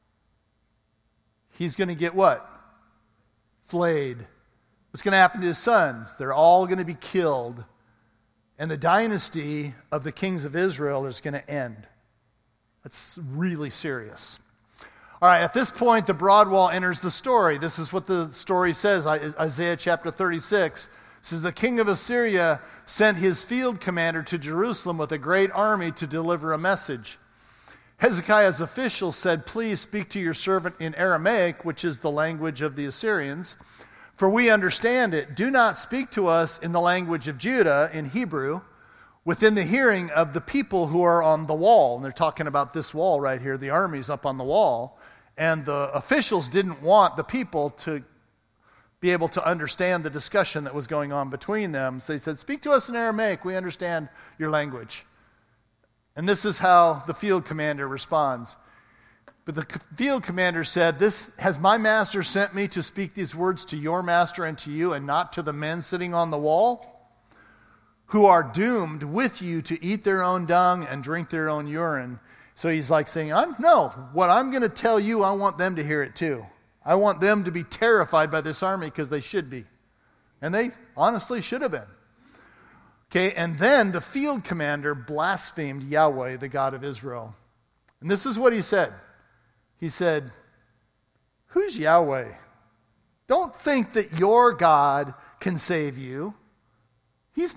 He's going to get what? Flayed. What's going to happen to his sons? They're all going to be killed. And the dynasty of the kings of Israel is going to end. That's really serious. All right, at this point, the broad wall enters the story. This is what the story says. Isaiah chapter 36 says, "The king of Assyria sent his field commander to Jerusalem with a great army to deliver a message. Hezekiah's officials said, 'Please speak to your servant in Aramaic,' which is the language of the Assyrians, 'for we understand it. Do not speak to us in the language of Judah, in Hebrew, within the hearing of the people who are on the wall.'" And they're talking about this wall right here. The army's up on the wall. And the officials didn't want the people to be able to understand the discussion that was going on between them. So they said, "Speak to us in Aramaic. We understand your language." And this is how the field commander responds. But the field commander said, "Has my master sent me to speak these words to your master and to you, and not to the men sitting on the wall, who are doomed with you to eat their own dung and drink their own urine?" So he's like saying, no, what I'm going to tell you, I want them to hear it too. I want them to be terrified by this army, because they should be. And they honestly should have been. Okay, and then the field commander blasphemed Yahweh, the God of Israel. And this is what he said. He said, "Who's Yahweh? Don't think that your God can save you. He's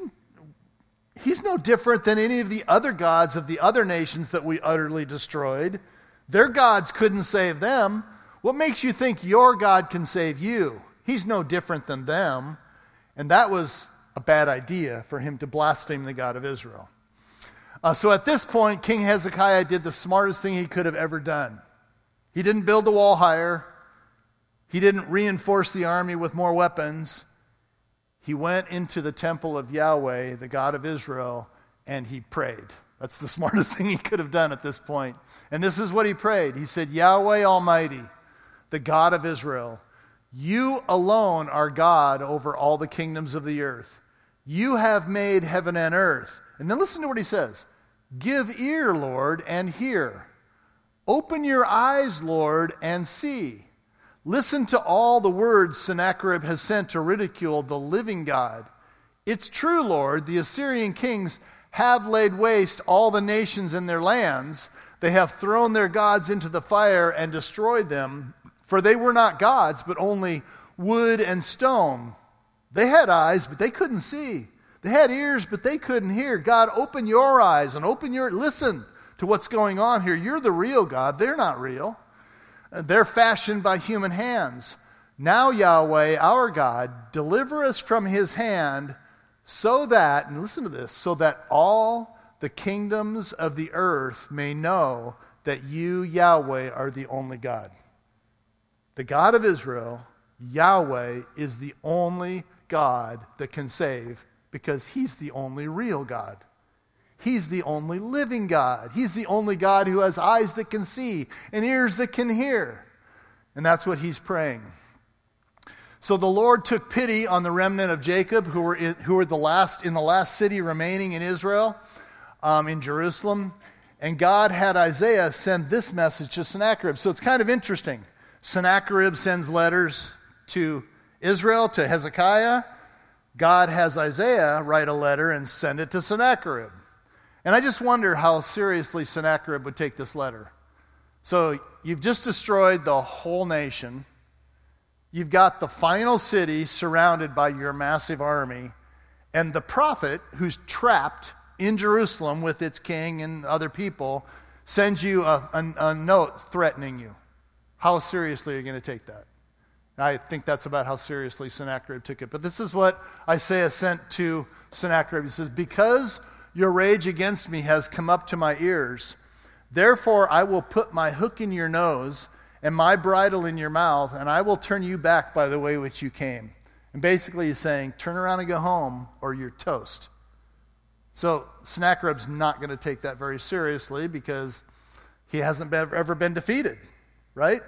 no different than any of the other gods of the other nations that we utterly destroyed. Their gods couldn't save them. What makes you think your God can save you? He's no different than them." And that was a bad idea for him to blaspheme the God of Israel. So at this point, King Hezekiah did the smartest thing he could have ever done. He didn't build the wall higher. He didn't reinforce the army with more weapons. He went into the temple of Yahweh, the God of Israel, and he prayed. That's the smartest thing he could have done at this point. And this is what he prayed. He said, "Yahweh Almighty, the God of Israel, you alone are God over all the kingdoms of the earth. You have made heaven and earth." And then listen to what he says. "Give ear, Lord, and hear. Open your eyes, Lord, and see. Listen to all the words Sennacherib has sent to ridicule the living God. It's true, Lord, the Assyrian kings have laid waste all the nations in their lands. They have thrown their gods into the fire and destroyed them, for they were not gods, but only wood and stone. They had eyes, but they couldn't see. They had ears, but they couldn't hear. God, open your eyes and listen to what's going on here. You're the real God. They're not real. They're fashioned by human hands. Now, Yahweh, our God, deliver us from his hand so that, and listen to this, so that all the kingdoms of the earth may know that you, Yahweh, are the only God. The God of Israel, Yahweh, is the only God that can save because he's the only real God. He's the only living God. He's the only God who has eyes that can see and ears that can hear. And that's what he's praying. So the Lord took pity on the remnant of Jacob who were in the last city remaining in Israel, in Jerusalem. And God had Isaiah send this message to Sennacherib. So it's kind of interesting. Sennacherib sends letters to Israel, to Hezekiah. God has Isaiah write a letter and send it to Sennacherib. And I just wonder how seriously Sennacherib would take this letter. So you've just destroyed the whole nation. You've got the final city surrounded by your massive army. And the prophet, who's trapped in Jerusalem with its king and other people, sends you a note threatening you. How seriously are you going to take that? I think that's about how seriously Sennacherib took it. But this is what Isaiah sent to Sennacherib. He says, because your rage against me has come up to my ears, therefore I will put my hook in your nose and my bridle in your mouth, and I will turn you back by the way which you came. And basically he's saying, turn around and go home, or you're toast. So Sennacherib's not going to take that very seriously because he hasn't ever been defeated, right?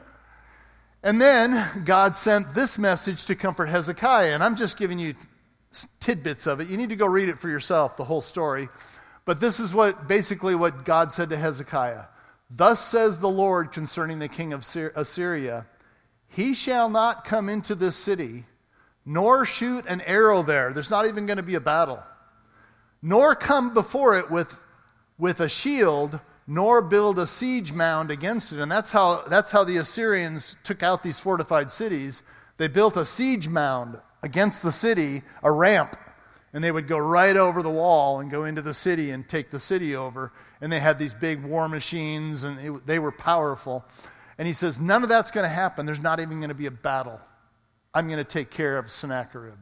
And then God sent this message to comfort Hezekiah, and I'm just giving you tidbits of it. You need to go read it for yourself, the whole story. But this is basically what God said to Hezekiah. Thus says the Lord concerning the king of Assyria, he shall not come into this city, nor shoot an arrow there. There's not even going to be a battle. Nor come before it with a shield, nor build a siege mound against it. And that's how the Assyrians took out these fortified cities. They built a siege mound against the city, a ramp, and they would go right over the wall and go into the city and take the city over. And they had these big war machines, and they were powerful. And he says, none of that's going to happen. There's not even going to be a battle. I'm going to take care of Sennacherib.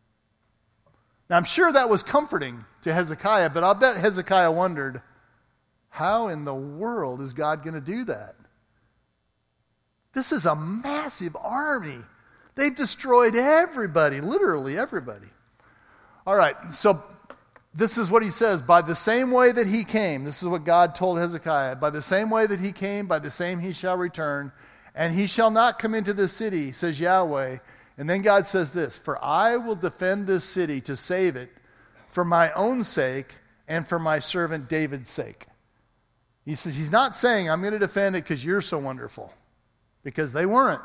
Now, I'm sure that was comforting to Hezekiah, but I'll bet Hezekiah wondered, how in the world is God going to do that? This is a massive army. They've destroyed everybody, literally everybody. All right, so this is what he says. By the same way that he came, this is what God told Hezekiah, by the same way that he came, by the same he shall return, and he shall not come into this city, says Yahweh. And then God says this, for I will defend this city to save it for my own sake and for my servant David's sake. He says, he's not saying, I'm going to defend it because you're so wonderful, because they weren't.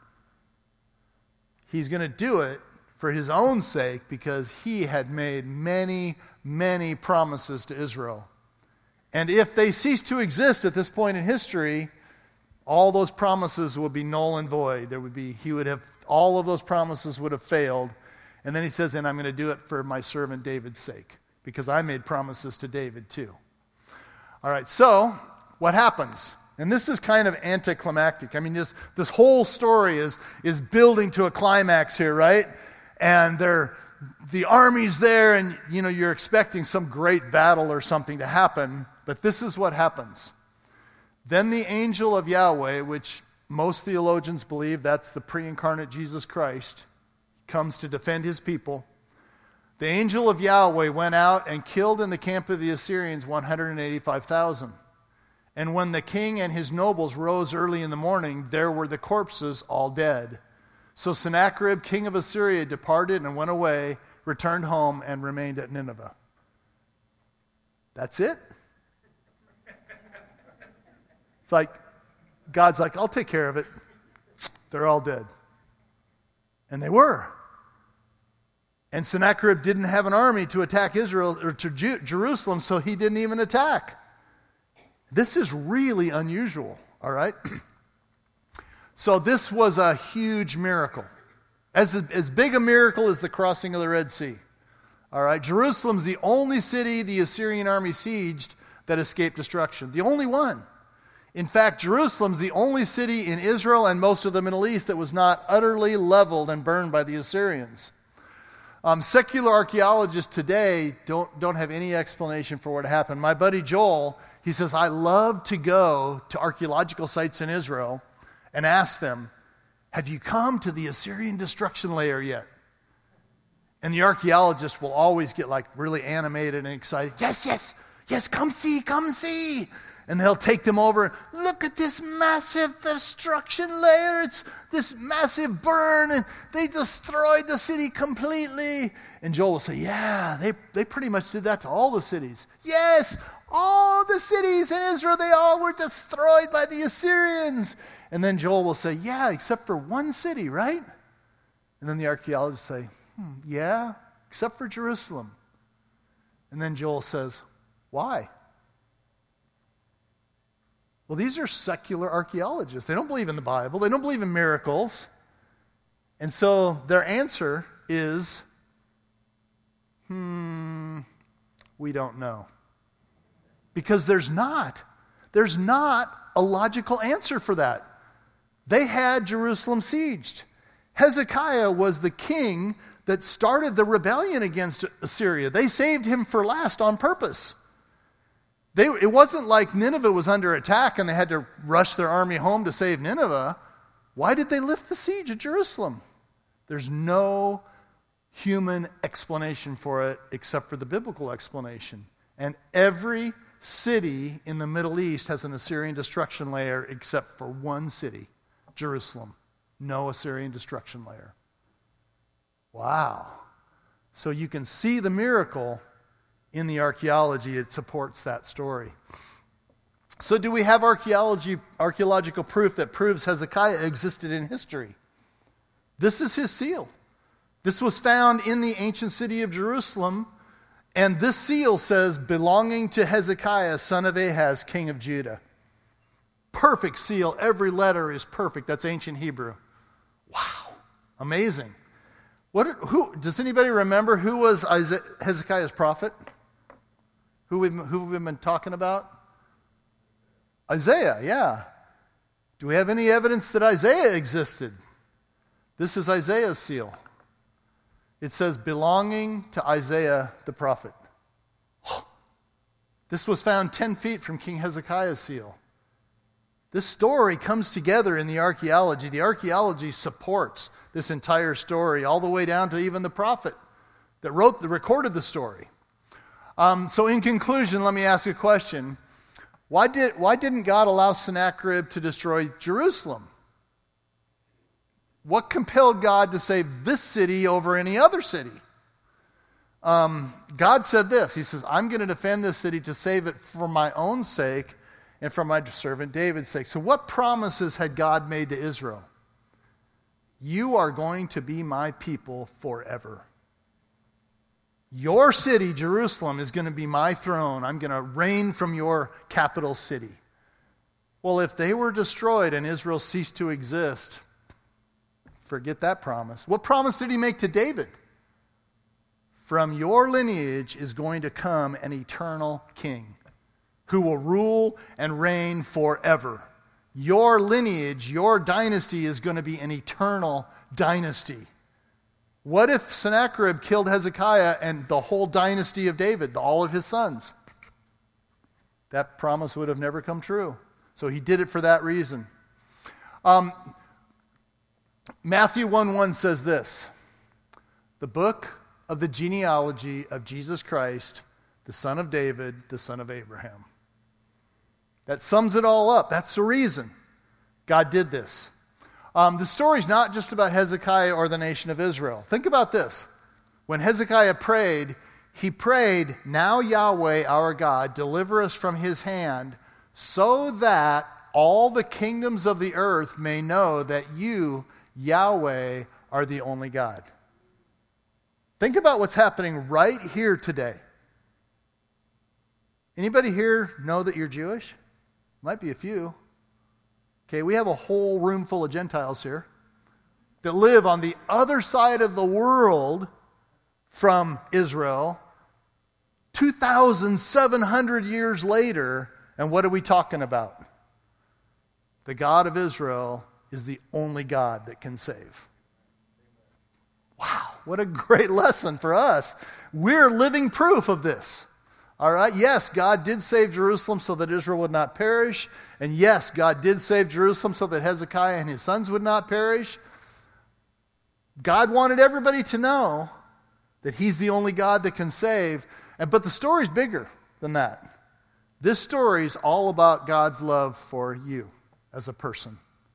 He's going to do it for his own sake because he had made many, many promises to Israel. And if they cease to exist at this point in history, all those promises would be null and void. All of those promises would have failed. And then he says, and I'm going to do it for my servant David's sake, because I made promises to David too. All right, so what happens? And this is kind of anticlimactic. I mean, this whole story is building to a climax here, right? And the army's there, and you're expecting some great battle or something to happen, but this is what happens. Then the angel of Yahweh, which most theologians believe that's the pre-incarnate Jesus Christ, comes to defend his people. The angel of Yahweh went out and killed in the camp of the Assyrians 185,000. And when the king and his nobles rose early in the morning, there were the corpses all dead. So Sennacherib, king of Assyria, departed and went away, returned home, and remained at Nineveh. That's it? It's like, God's like, I'll take care of it. They're all dead. And they were. And Sennacherib didn't have an army to attack Israel or to Jerusalem, so he didn't even attack. This is really unusual, all right? So this was a huge miracle. As big a miracle as the crossing of the Red Sea. All right, Jerusalem's the only city the Assyrian army sieged that escaped destruction. The only one. In fact, Jerusalem's the only city in Israel and most of the Middle East that was not utterly leveled and burned by the Assyrians. Secular archaeologists today don't have any explanation for what happened. My buddy Joel, he says, I love to go to archaeological sites in Israel and ask them, have you come to the Assyrian destruction layer yet? And the archaeologists will always get like really animated and excited. Yes, come see. And they'll take them over. Look at this massive destruction layer. It's this massive burn. And they destroyed the city completely. And Joel will say, yeah, they pretty much did that to all the cities. Yes, all the cities in Israel, they all were destroyed by the Assyrians. And then Joel will say, yeah, except for one city, right? And then the archaeologists say, yeah, except for Jerusalem. And then Joel says, why? Well, these are secular archaeologists. They don't believe in the Bible. They don't believe in miracles. And so their answer is, we don't know. Because there's not a logical answer for that. They had Jerusalem sieged. Hezekiah was the king that started the rebellion against Assyria. They saved him for last on purpose. It wasn't like Nineveh was under attack and they had to rush their army home to save Nineveh. Why did they lift the siege of Jerusalem? There's no human explanation for it except for the biblical explanation. And every city in the Middle East has an Assyrian destruction layer except for one city, Jerusalem. No Assyrian destruction layer. Wow. So you can see the miracle in the archaeology. It supports that story. So do we have archaeological proof that proves Hezekiah existed in history? This is his seal. This was found in the ancient city of Jerusalem, and this seal says, belonging to Hezekiah, son of Ahaz, king of Judah. Perfect seal. Every letter is perfect. That's ancient Hebrew. Wow. Amazing. Who does anybody remember who was Hezekiah's prophet? Who we've been talking about? Isaiah, yeah. Do we have any evidence that Isaiah existed? This is Isaiah's seal. It says, belonging to Isaiah the prophet. This was found 10 feet from King Hezekiah's seal. This story comes together in the archaeology. The archaeology supports this entire story, all the way down to even the prophet that recorded the story. So in conclusion, let me ask you a question. Why didn't God allow Sennacherib to destroy Jerusalem? What compelled God to save this city over any other city? God said this. He says, I'm going to defend this city to save it for my own sake and for my servant David's sake. So what promises had God made to Israel? You are going to be my people forever. Your city, Jerusalem, is going to be my throne. I'm going to reign from your capital city. Well, if they were destroyed and Israel ceased to exist, forget that promise. What promise did he make to David? From your lineage is going to come an eternal king who will rule and reign forever. Your lineage, your dynasty is going to be an eternal dynasty. What if Sennacherib killed Hezekiah and the whole dynasty of David, all of his sons? That promise would have never come true. So he did it for that reason. Matthew 1:1 says this, the book of the genealogy of Jesus Christ, the son of David, the son of Abraham. That sums it all up. That's the reason God did this. The story's not just about Hezekiah or the nation of Israel. Think about this. When Hezekiah prayed, he prayed, now Yahweh our God, deliver us from his hand, so that all the kingdoms of the earth may know that you, Yahweh, are the only God. Think about what's happening right here today. Anybody here know that you're Jewish? Might be a few. Okay, we have a whole room full of Gentiles here. that live on the other side of the world from Israel, 2,700 years later, and what are we talking about? The God of Israel is the only God that can save. Wow, what a great lesson for us. We're living proof of this. All right, yes, God did save Jerusalem so that Israel would not perish. And yes, God did save Jerusalem so that Hezekiah and his sons would not perish. God wanted everybody to know that he's the only God that can save. But the story's bigger than that. This story is all about God's love for you as a person.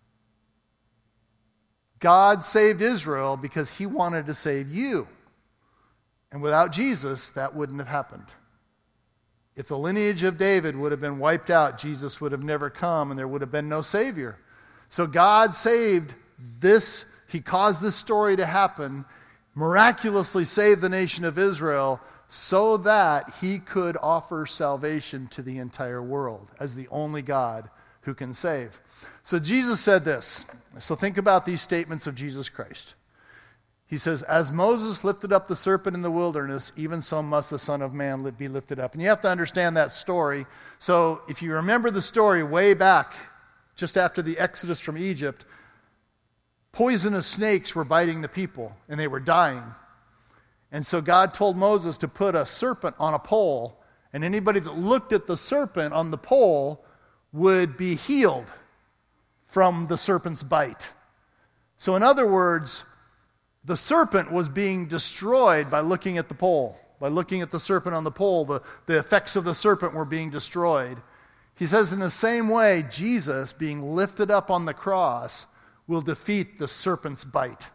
God saved Israel because he wanted to save you. And without Jesus, that wouldn't have happened. If the lineage of David would have been wiped out, Jesus would have never come and there would have been no Savior. So God saved this. He caused this story to happen, miraculously saved the nation of Israel so that he could offer salvation to the entire world as the only God who can save. So Jesus said this. So think about these statements of Jesus Christ. He says, as Moses lifted up the serpent in the wilderness, even so must the Son of Man be lifted up. And you have to understand that story. So if you remember the story way back, just after the Exodus from Egypt, poisonous snakes were biting the people, and they were dying. And so God told Moses to put a serpent on a pole, and anybody that looked at the serpent on the pole would be healed from the serpent's bite. So in other words, the serpent was being destroyed by looking at the pole. By looking at the serpent on the pole, the effects of the serpent were being destroyed. He says in the same way, Jesus, being lifted up on the cross, will defeat the serpent's bite.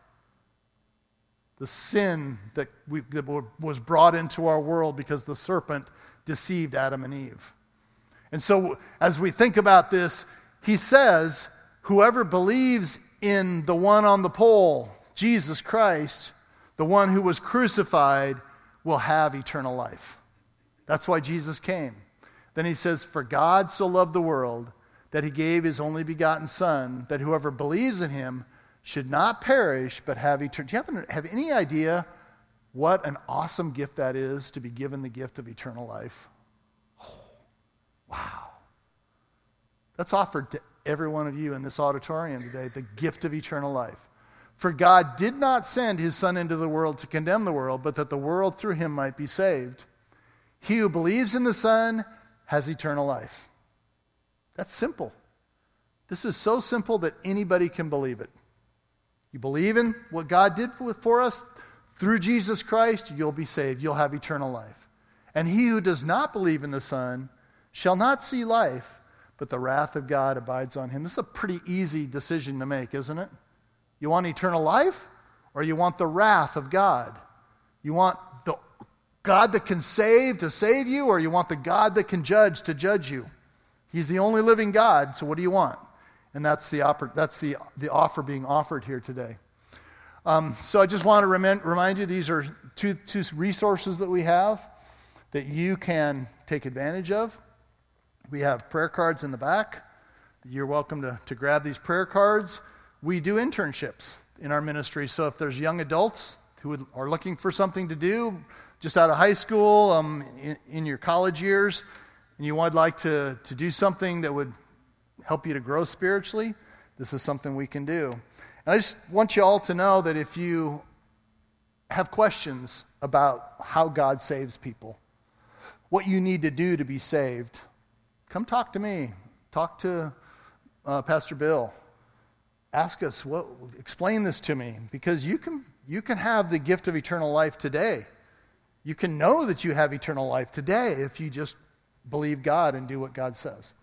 The sin that was brought into our world because the serpent deceived Adam and Eve. And so as we think about this, he says, whoever believes in the one on the pole, Jesus Christ, the one who was crucified, will have eternal life. That's why Jesus came. Then he says, for God so loved the world that he gave his only begotten Son, that whoever believes in him should not perish, but have eternal. Do you have any idea what an awesome gift that is, to be given the gift of eternal life? Oh, wow. That's offered to every one of you in this auditorium today, the gift of eternal life. For God did not send his Son into the world to condemn the world, but that the world through him might be saved. He who believes in the Son has eternal life. That's simple. This is so simple that anybody can believe it. You believe in what God did for us through Jesus Christ, you'll be saved. You'll have eternal life. And he who does not believe in the Son shall not see life, but the wrath of God abides on him. This is a pretty easy decision to make, isn't it? You want eternal life, or you want the wrath of God? You want the God that can save to save you, or you want the God that can judge to judge you? He's the only living God, so what do you want? And that's the offer being offered here today. So I just want to remind you, these are two resources that we have that you can take advantage of. We have prayer cards in the back. You're welcome to grab these prayer cards. We do internships in our ministry, so if there's young adults who are looking for something to do just out of high school, in your college years, and you would like to do something that would help you to grow spiritually, this is something we can do. And I just want you all to know that if you have questions about how God saves people, what you need to do to be saved, come talk to me. Talk to Pastor Bill. Ask us, explain this to me, because you can have the gift of eternal life today. You can know that you have eternal life today if you just believe God and do what God says.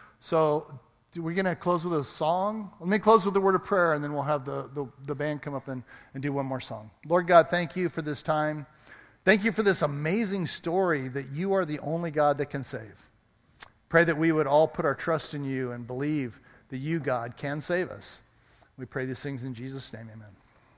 So we're going to close with a song. Let me close with a word of prayer, and then we'll have the band come up and do one more song. Lord God, thank you for this time. Thank you for this amazing story that you are the only God that can save. Pray that we would all put our trust in you and believe that you, God, can save us. We pray these things in Jesus' name, amen.